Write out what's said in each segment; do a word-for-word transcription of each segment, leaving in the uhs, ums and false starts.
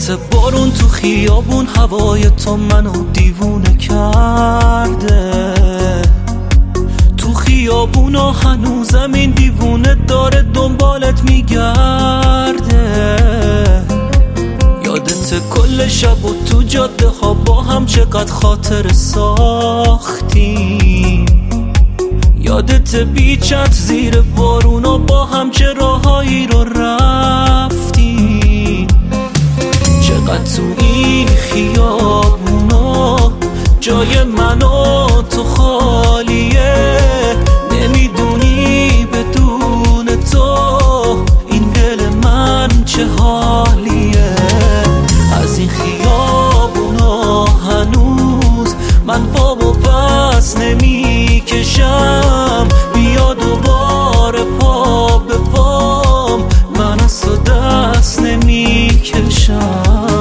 یادت بارون تو خیابون هوای تو منو دیوونه کرده، تو خیابونا هنوزم این دیوونه داره دنبالت میگرده. یادت کل شب و تو جاده ها با هم چقدر خاطر ساختیم، یادت بیچت زیر بارونا با هم چه راهایی رو رفتیم. چقدر تو این خیابونا جای من و تو خالیه، نمیدونی بدون تو این دل من چه حالیه. از این خیابونا هنوز من پامو پس نمیکشم، بیا دوباره پا به پام، من از تو دست نمیکشم.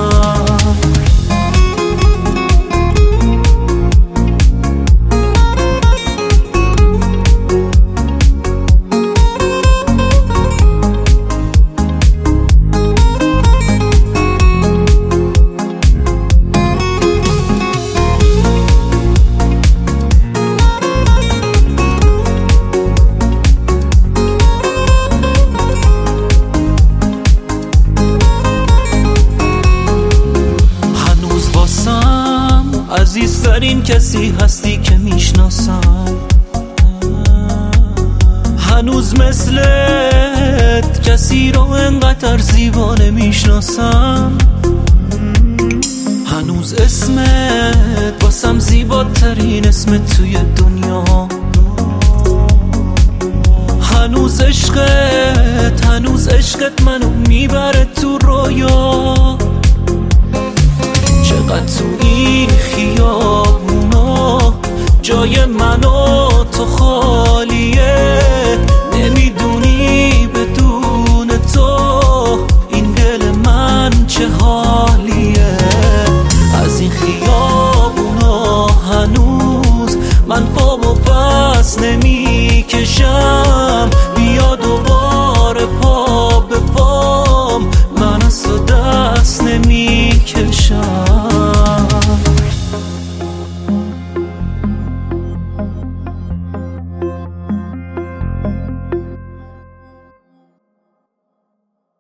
عزیزترین کسی هستی که میشناسم، هنوز مثلت کسی رو انقدر زیبا نمیشناسم. هنوز اسمت واسم زیباترین اسم توی دنیا، هنوز عشقت هنوز عشقت منو میبره تو رویا. چقدر تو این خیابونا جای من و تو خالیه، نمیدونی بدون تو این دل من چه حالیه. از این خیابونا هنوز من پامو پس نمیکشم،